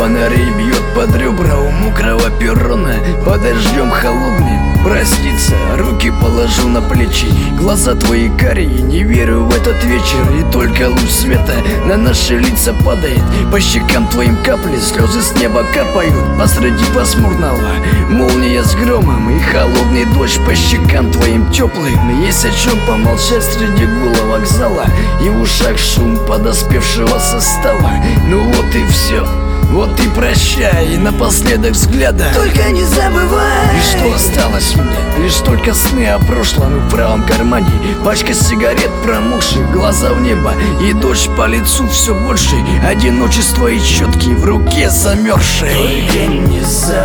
фонарей бьет под ребра у мокрого перрона. Под дождем холодным проснится, руки положу на плечи. Глаза твои карие, не верю в этот вечер. И только луч света на наши лица падает. По щекам твоим капли, слезы с неба капают. Посреди пасмурного молния с громом и холодный дождь по щекам твоим теплым. Есть о чем помолчать среди гула вокзала и в ушах шум подоспевшего состава. Ну вот и все, вот и прощай, и напоследок взгляда только не забывай. И что осталось мне? Лишь только сны о прошлом. И в правом кармане пачка сигарет промокших, глаза в небо и дождь по лицу все больше. Одиночество и четки в руке замерзшей. Только не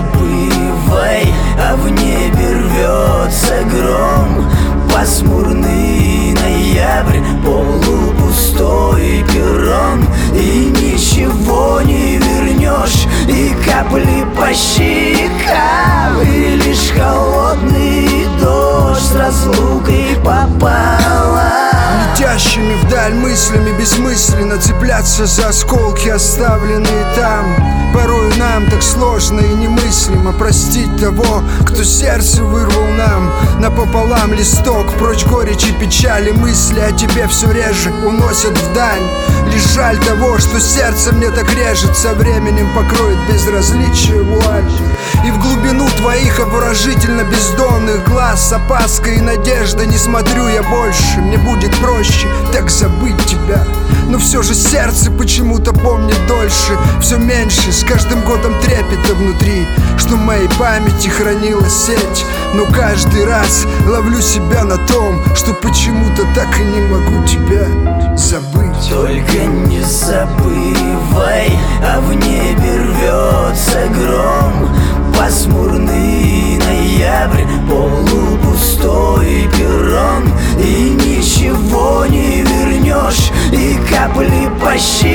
забывай, а в небе рвется гром. Пасмурный ноябрь, полупустой перрон. И ничего не вернешь, и капли по щекам, и лишь холодный дождь с разлукой пополам. Летящими вдаль мыслями бессмысленно цепляться за осколки, оставленные там. Порою нам так сложно и немыслимо простить того, кто сердце вырвал нам напополам листок. Прочь горечь и печали, мысли о тебе все реже уносят вдаль. Лишь жаль того, что сердце мне так режет, со временем покроет безразличие вуаль. И в глубину твоих обворожительно бездонных глаз с опаской и надеждой не смотрю я больше. Мне будет проще так забыть тебя, но все же сердце почему-то помнит дольше. Все меньше, с каждым годом трепета внутри, что в моей памяти хранилась сеть. Но каждый раз ловлю себя на том, что почему-то так и не могу тебя забыть. Только не забывай, а в небе рвется гром. Пасмурный ноябрь, полупустой перрон. И ничего не вернешь, и капли по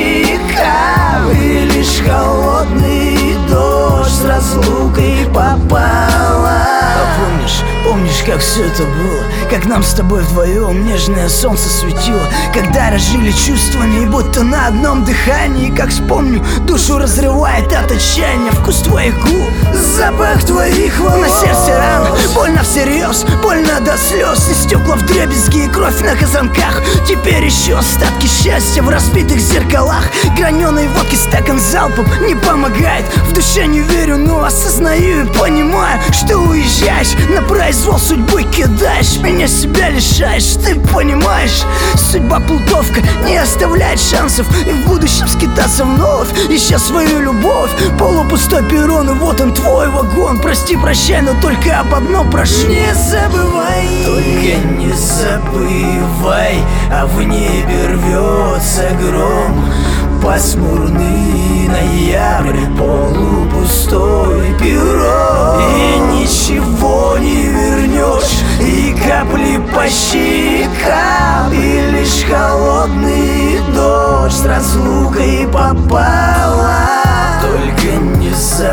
щекам, и лишь холодный дождь с разлукой пополам. Помнишь, как все это было? Как нам с тобой вдвоем нежное солнце светило, когда разжили чувствами и будто на одном дыхании. Как вспомню, душу разрывает от отчаяния вкус твоих губ, запах твоих волос. На сердце рана, больно всерьез, больно до слез. И стекла вдребезги, и кровь на казанках. Теперь еще остатки счастья в разбитых зеркалах. Граненой водки стакан залпом не помогает. В душе не верю, но осознаю и понимаю, что уезжаешь, на произвол судьбы кидаешь, меня себя лишаешь. Ты понимаешь, судьба плутовка не оставляет шансов, и в будущем скитаться вновь, ища свою любовь. Полупустой перрон, и вот он твой вагон. Прости, прощай, но только об одном прошу: не забывай. Только не забывай, а в небе рвется гром. Пасмурный ноябрь, полупустой перрон. И ничего не вернешь, и капли по щекам, и лишь холодный дождь с разлукой пополам. Только не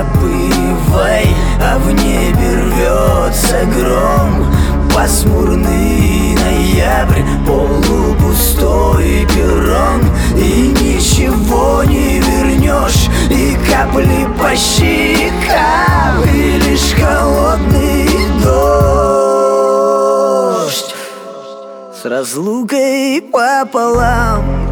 забывай, а в небе рвется гром. Пасмурный ноябрь, полупустой перрон. И ничего не вернешь, и капли по щекам, и лишь холодный дождь с разлукой пополам.